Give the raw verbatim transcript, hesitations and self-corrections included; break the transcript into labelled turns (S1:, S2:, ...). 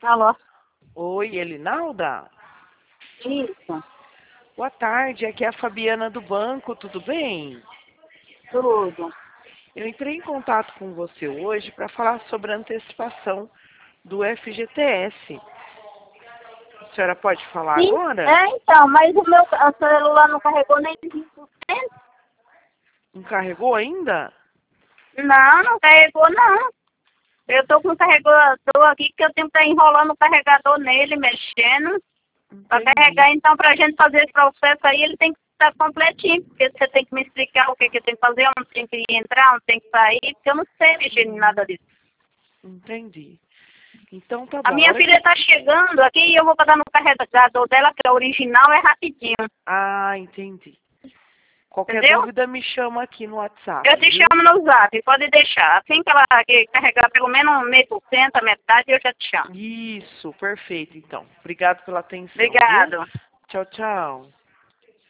S1: Alô?
S2: Oi, Elinalda?
S1: Isso,
S2: Boa tarde, aqui é a Fabiana do banco, tudo bem?
S1: tudo.
S2: Eu entrei em contato com você hoje para falar sobre a antecipação do F G T S. A senhora pode falar
S1: Sim,
S2: agora?
S1: é então, mas o meu o celular não carregou nem vinte por cento.
S2: Não carregou ainda?
S1: Não, não carregou não. Eu tô com o carregador aqui que eu tenho que estar enrolando o carregador nele, mexendo. Para carregar,
S2: Entendi.
S1: então, para a gente fazer esse processo aí, ele tem que estar completinho, porque você tem que me explicar o que, que eu tenho que fazer, onde tem que entrar, onde tem que sair, porque eu não sei mexer em nada disso.
S2: Entendi. Então tá
S1: A
S2: bom. A
S1: minha
S2: hora
S1: filha
S2: que...
S1: está chegando aqui e eu vou botar no carregador dela, que é original, é rapidinho.
S2: Ah, entendi. Qualquer
S1: Entendeu?
S2: dúvida me chama aqui no WhatsApp,
S1: Eu te
S2: viu?
S1: chamo no zap, pode deixar. Assim que ela que carregar pelo menos meio por cento, a metade, eu já te chamo.
S2: Isso, perfeito então. Obrigado pela atenção, viu?
S1: Obrigado.
S2: Tchau, tchau.